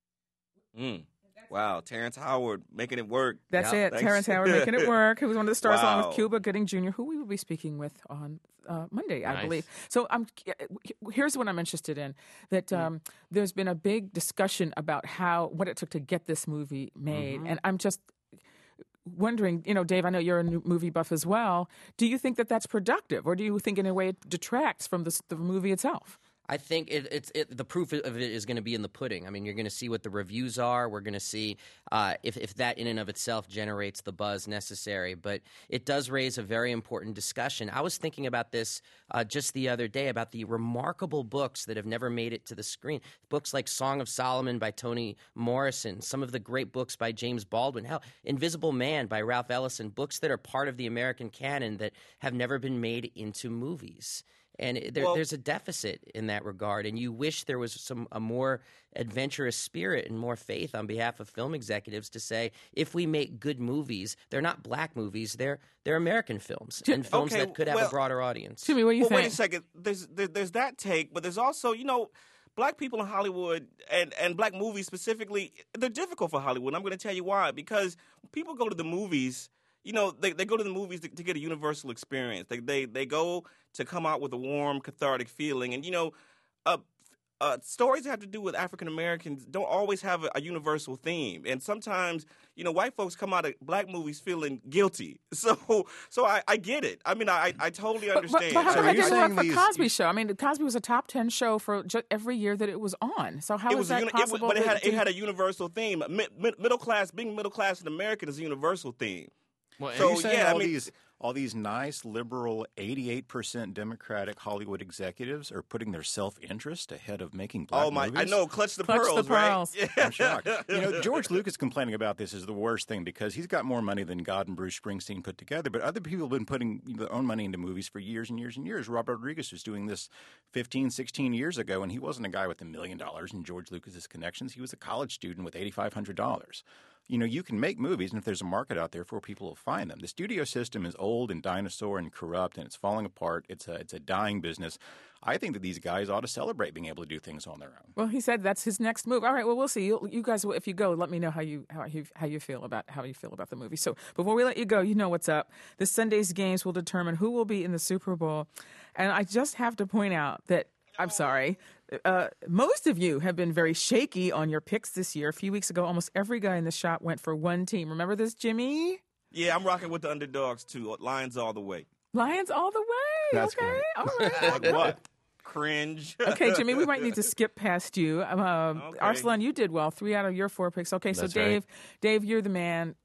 S14: Mm. Wow, Terrence Howard making it work.
S1: That's
S14: yeah,
S1: it,
S14: thanks.
S1: Terrence Howard making it work. Who was one of the stars
S14: Wow.
S1: along with Cuba Gooding Junior, who we will be speaking with on uh, Monday, I
S17: Nice.
S1: believe. So I'm, here's what I'm interested in, that um, there's been a big discussion about how what it took to get this movie made.
S14: Mm-hmm.
S1: And I'm just wondering, you know, Dave, I know you're a movie buff as well. Do you think that that's productive, or do you think in a way it detracts from the, the movie itself?
S18: I think it, it's it, the proof of it is going to be in the pudding. I mean, you're going to see what the reviews are. We're going to see uh, if, if that in and of itself generates the buzz necessary. But it does raise a very important discussion. I was thinking about this uh, just the other day about the remarkable books that have never made it to the screen. Books like Song of Solomon by Toni Morrison, some of the great books by James Baldwin, hell, Invisible Man by Ralph Ellison, books that are part of the American canon that have never been made into movies. And there, well, there's a deficit in that regard, and you wish there was some a more adventurous spirit and more faith on behalf of film executives to say, if we make good movies, they're not black movies, they're they're American films and films
S14: okay,
S18: that could have
S14: well,
S18: a broader audience.
S1: Jimmy, what do you
S14: well,
S1: think?
S14: Wait a second. There's there, there's that take, but there's also, you know, black people in Hollywood and, and black movies specifically, they're difficult for Hollywood. And I'm going to tell you why. Because people go to the movies. You know, they, they go to the movies to, to get a universal experience. They, they they go to come out with a warm, cathartic feeling. And, you know, uh, uh, stories that have to do with African Americans don't always have a, a universal theme. And sometimes, you know, white folks come out of black movies feeling guilty. So so I, I get it. I mean, I, I totally understand.
S1: But, but, but how
S14: so
S1: come that didn't work for
S14: these,
S1: Cosby Show? I mean, Cosby was a top ten show for just every year that it was on. So how
S14: it
S1: is
S14: was
S1: that
S14: uni-
S1: possible?
S14: It, but it had,
S1: to,
S14: it had a universal theme. Mid, mid, middle class, being middle class in America is a universal theme.
S16: Well,
S14: so,
S16: you're saying
S14: yeah,
S16: all
S14: I mean,
S16: these all these nice liberal, eighty-eight percent Democratic Hollywood executives are putting their self-interest ahead of making black
S14: oh my,
S16: movies?
S14: I know, clutch the
S1: clutch
S14: pearls,
S1: the pearls.
S14: right?
S16: I'm shocked. You know, George Lucas complaining about this is the worst thing because he's got more money than God and Bruce Springsteen put together. But other people have been putting their own money into movies for years and years and years. Robert Rodriguez was doing this fifteen, sixteen years ago, and he wasn't a guy with a million dollars in George Lucas's connections. He was a college student with eighty-five hundred dollars. You know, you can make movies, and if there's a market out there for people to find them. The studio system is old and dinosaur and corrupt, and it's falling apart. It's a it's a dying business. I think that these guys ought to celebrate being able to do things on their own.
S1: Well, he said that's his next move. All right, well, we'll see. You, you guys, if you go, let me know how you how you how you feel about how you feel about the movie. So before we let you go, you know what's up. This Sunday's games will determine who will be in the Super Bowl, and I just have to point out that I'm sorry. Uh, most of you have been very shaky on your picks this year. A few weeks ago, almost every guy in the shop went for one team. Remember this, Jimmy?
S14: Yeah, I'm rocking with the underdogs, too. Lions all the way.
S1: Lions all the way.
S16: That's
S1: okay.
S16: great.
S1: All right.
S14: Like what? Cringe.
S1: Okay, Jimmy, we might need to skip past you. Um,
S14: Okay.
S1: Arsalan, you did well. Three out of your four picks. Okay, so
S17: That's
S1: Dave,
S17: right.
S1: Dave, you're the man.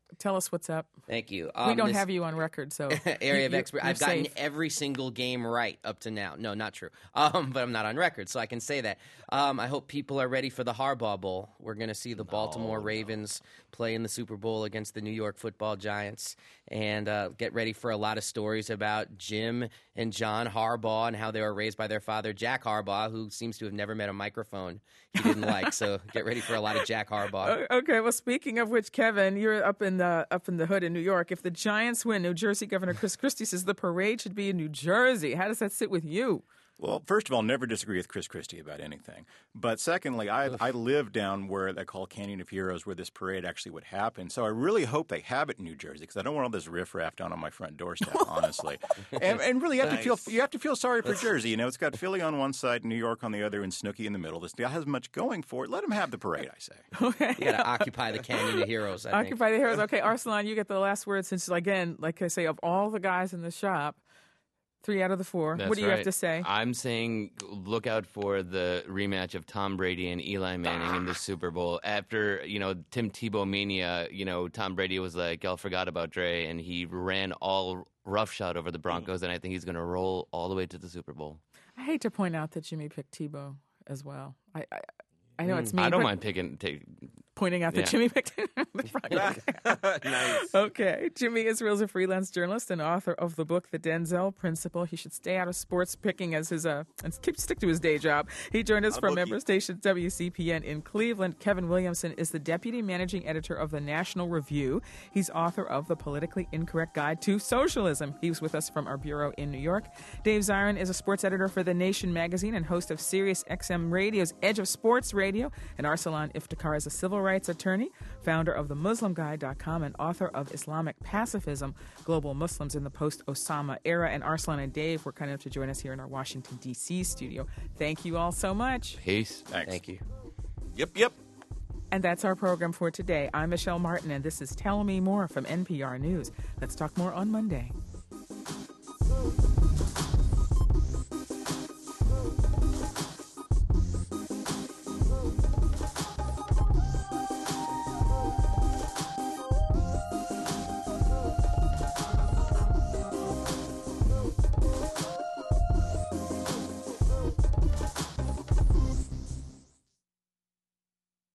S1: Tell us what's up.
S18: Thank you.
S1: Um, we don't
S18: this
S1: have you on record, so
S18: area of
S1: you,
S18: expert. I've
S1: safe.
S18: gotten every single game right up to now. No, not true. Um, but I'm not on record, so I can say that. Um, I hope people are ready for the Harbaugh Bowl. We're going to see the Baltimore no, Ravens no. play in the Super Bowl against the New York Football Giants, and uh, get ready for a lot of stories about Jim and John Harbaugh and how they were raised by their father, Jack Harbaugh, who seems to have never met a microphone he didn't like. So get ready for a lot of Jack Harbaugh.
S1: Okay. Well, speaking of which, Kevin, you're up in the up in the hood in New York. If the Giants win, New Jersey Governor Chris Christie says the parade should be in New Jersey. How does that sit with you?
S16: Well, first of all, never disagree with Chris Christie about anything. But secondly, I, I live down where they call Canyon of Heroes, where this parade actually would happen. So I really hope they have it in New Jersey, because I don't want all this riffraff down on my front doorstep, honestly. and, and really, you have, nice. to feel, you have to feel sorry for Jersey. You know, it's got Philly on one side, New York on the other, and Snooki in the middle. This guy has much going for it. Let him have the parade, I say.
S1: Okay.
S18: You got to occupy the Canyon of Heroes, I
S1: Occupy
S18: think.
S1: the Heroes. Okay, Arsalan, you get the last word since, again, like I say, of all the guys in the shop, three out of the four.
S17: That's
S1: what do you
S17: right.
S1: have to say?
S17: I'm saying look out for the rematch of Tom Brady and Eli Manning in the Super Bowl. After, you know, Tim Tebow mania, you know, Tom Brady was like, y'all forgot about Dre, and he ran all roughshod over the Broncos, and I think he's going to roll all the way to the Super Bowl.
S1: I hate to point out that Jimmy picked Tebow as well. I I, I know mm. it's me.
S17: I don't mind picking... Take,
S1: pointing out that yeah. Jimmy picked him.
S14: Nice.
S1: Okay. Jimmy Israel is a freelance journalist and author of the book The Denzel Principle. He should stay out of sports picking as his uh and keep stick to his day job. He joined us from member station W C P N in Cleveland. Kevin Williamson is the deputy managing editor of the National Review. He's author of The Politically Incorrect Guide to Socialism. He was with us from our bureau in New York. Dave Zirin is a sports editor for The Nation magazine and host of Sirius X M Radio's Edge of Sports Radio. And Arsalan Iftikhar is a civil rights attorney, founder of the Muslim Guide dot com, and author of Islamic Pacifism, Global Muslims in the Post-Osama Era. And Arsalan and Dave were kind enough to join us here in our Washington, D C studio. Thank you all so much.
S17: Peace.
S18: Thanks. Thank you.
S14: Yep, yep.
S1: And that's our program for today. I'm Michelle Martin, and this is Tell Me More from N P R News. Let's talk more on Monday.